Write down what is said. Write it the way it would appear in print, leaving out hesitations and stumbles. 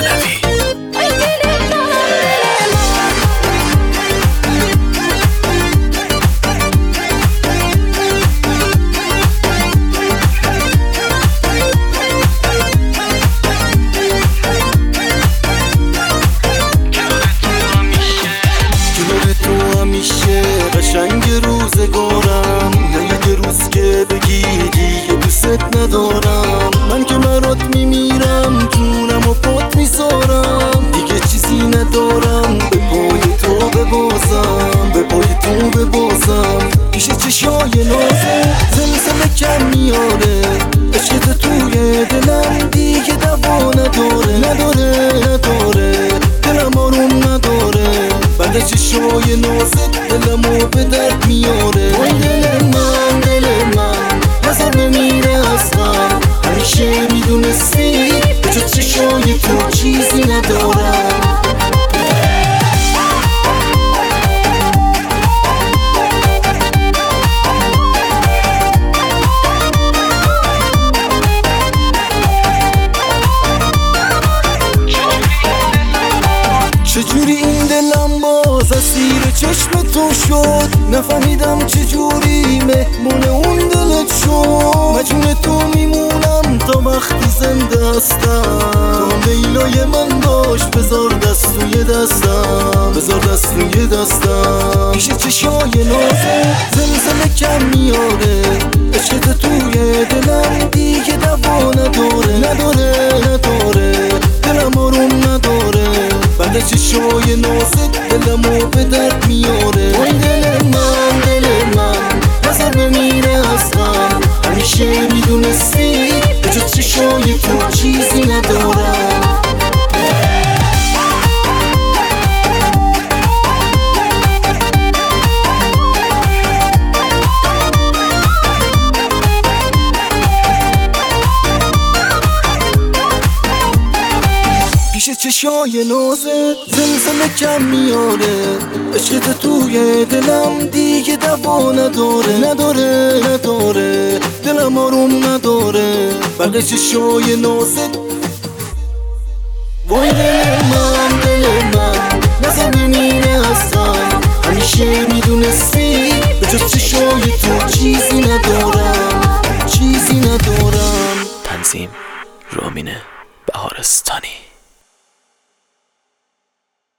علوی. قشنگ روزگارم نه یه روز که بگی دیگه دوست ندارم. من که برات میمیرم جونم و پات میذارم. دیگه چیزی ندارم به پای تو ببازم، به پای تو ببازم. پیش چشای نازه زلزله کم میاره. عشقت توی دلم دیگه دوا نداره، نداره دلم آروم نداره. بعد چشای نازت دلمو به درد میاره. وای دل من نظر بمیره از غم. همیشه میدونستی به جز چشای تو چیزی ندارم. چجوری این دلم باز اسیر چشم تو شد؟ نفهمیدم چجوری مهمون اون دلت شد. مجنون تو میمونم تا وقتی زنده هستم. تو لیلای من باش، بذار دست روی دستم، بذار دست روی دستم. پیش چشای نازه زلزله کم میاره. عشقت توی دلم دیگه دوا نداره، دلم آروم نداره. بعد چشای نازت دلمو به درد میاره. وای دل من نظر بمیره از غم. همیشه میدونستی به جز چشای تو چیزی ندارم. پیش چشای نازت زلزله کم میاره. عشقت توی دلم دیگه دوا نداره، دلم آروم نداره. بعد چشای نازت وای دل من نظر بمیره از غم. همیشه میدونستی به جز چشای تو چیزی ندارم. تنظیم رامین بهارستانی.